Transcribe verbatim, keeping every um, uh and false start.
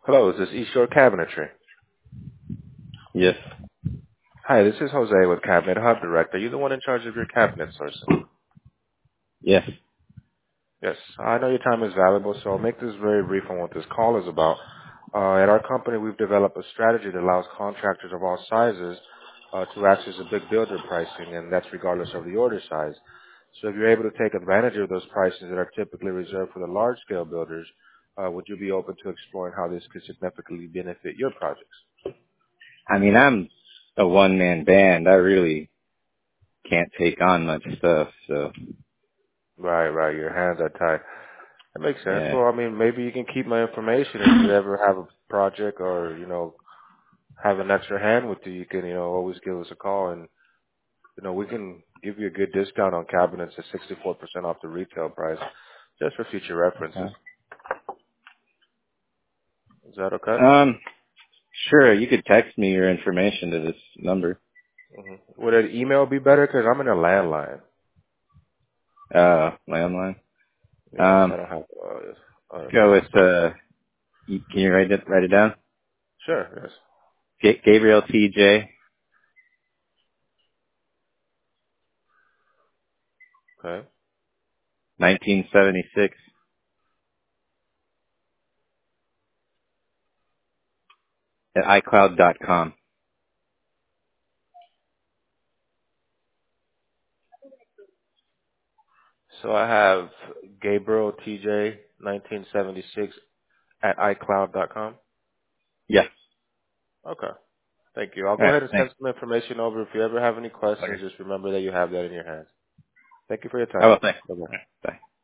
Hello, is this East Shore Cabinetry? Yes. Hi, this is Jose with Cabinet Hub Direct. Are you the one in charge of your cabinet sourcing? Yes. Yes, I know your time is valuable, so I'll make this very brief on what this call is about. Uh, at our company, we've developed a strategy that allows contractors of all sizes uh, to access a big builder pricing, and that's regardless of the order size. So if you're able to take advantage of those prices that are typically reserved for the large-scale builders, uh, would you be open to exploring how this could significantly benefit your projects? I mean, I'm a one-man band. I really can't take on much stuff, so Right, right. Your hands are tied. That makes sense. yeah. Well, I mean, maybe you can keep my information if you ever have a project or, you know, have an extra hand with you. You can, you know, always give us a call and, you know, we can give you a good discount on cabinets at sixty-four percent off the retail price just for future references. Okay. Is that okay? Um, sure. You could text me your information to this number. Mm-hmm. Would an email be better? Because I'm in a landline. Uh, landline. Yes, I Um, don't have uh, uh, go phone with system. uh. you- Can you write it write it down? Sure, yes. G- Gabriel T J, Okay. nineteen seventy-six at iCloud dot com. So I have Gabriel T J nineteen seventy-six at iCloud dot com. Yes. Okay. Thank you. I'll All go right. ahead and send Thanks. some information over. If you ever have any Okay. questions, just remember that you have that in your hands. Thank you for your I time. will. Thanks. Bye-bye. All right. Bye.